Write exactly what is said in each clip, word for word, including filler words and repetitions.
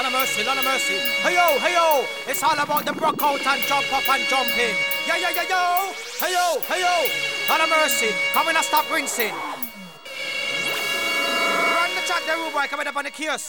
Lord of mercy, Lord of mercy. Hey yo, hey yo, it's all about the rock out and jump up and jump in. Yeah, yeah, yeah, yo. Hey yo, hey yo, Lord of mercy. Come in and stop rinsing. Run the track, the rude boy, coming up on the kiosk.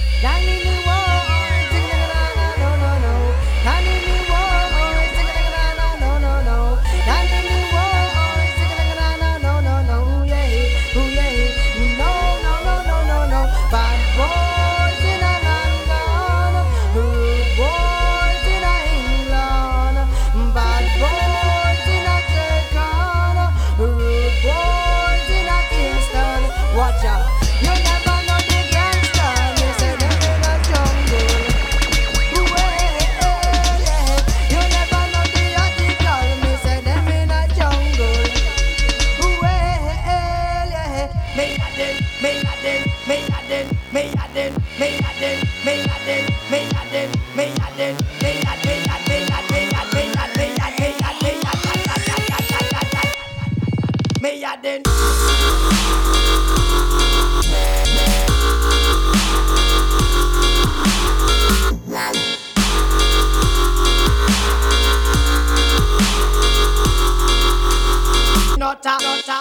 Nota, nota.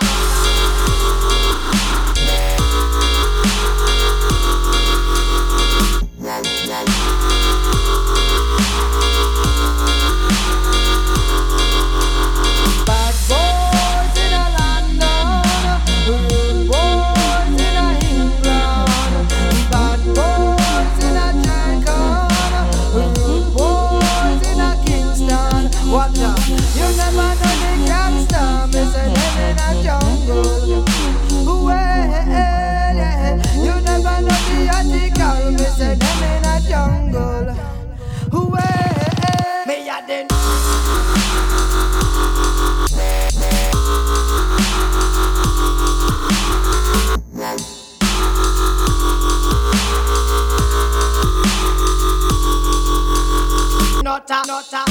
Nota, nota.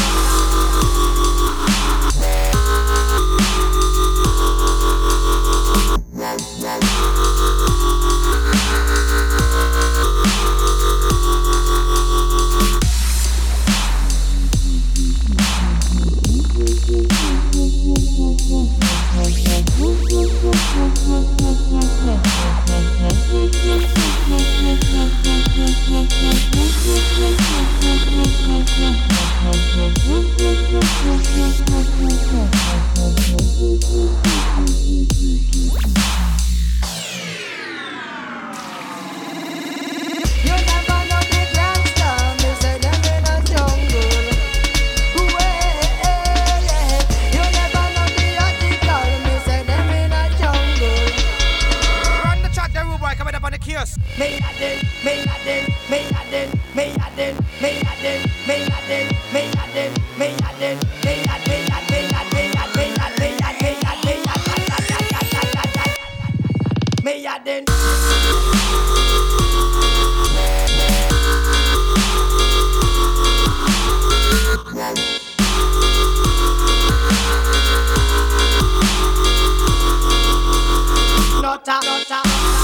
Me a den, me a den, me a den, me a den, me a den, me a den, me a den, me a den, me a me a me a me a me a me a me a me a me a den. Nota, nota.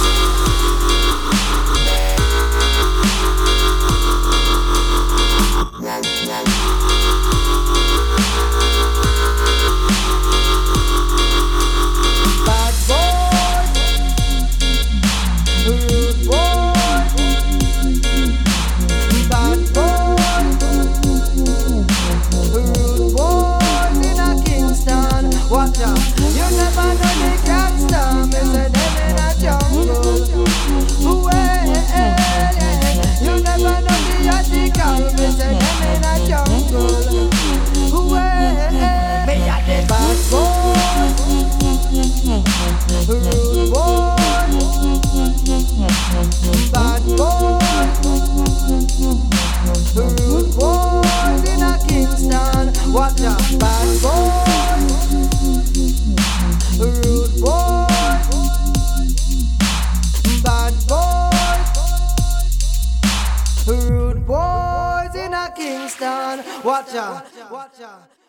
Watch out, bad boy, rude boy, bad boy, rude boys in a Kingston. Watch out, watch out.